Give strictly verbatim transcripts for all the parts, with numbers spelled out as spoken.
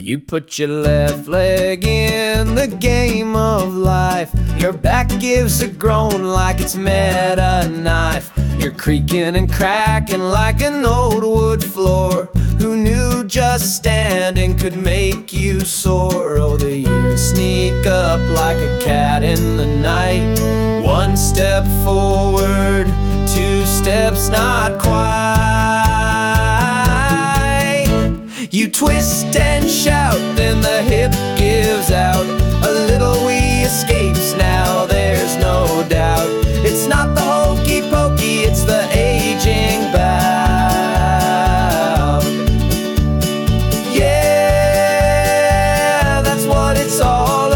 You put your left leg in the game of life. Your back gives a groan like it's met a knife. You're creaking and cracking like an old wood floor. Who knew just standing could make you sore? Oh, the years sneak up like a cat in the night. One step forward, two steps not quite. You twist and shout, then the hip gives out. A little wee escapes now, there's no doubt. It's not the hokey pokey, it's the aging bout. Yeah, that's what it's all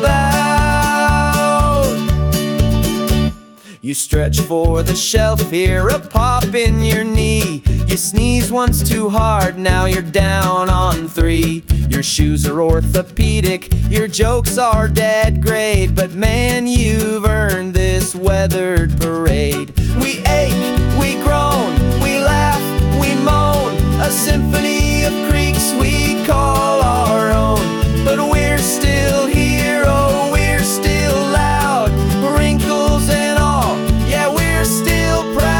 about. You stretch for the shelf, hear a pop in your knee. You sneeze once too hard, now you're down on three. Your shoes are orthopedic, your jokes are dead grade. But man, you've earned this weathered parade. We ache, we groan, we laugh, we moan. A symphony of creaks we call our own. But we're still here, oh, we're still loud. Wrinkles and all, yeah, we're still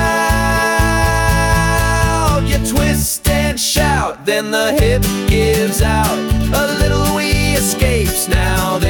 proud. You twist and shout, then the hip gives out. A little wee escapes now.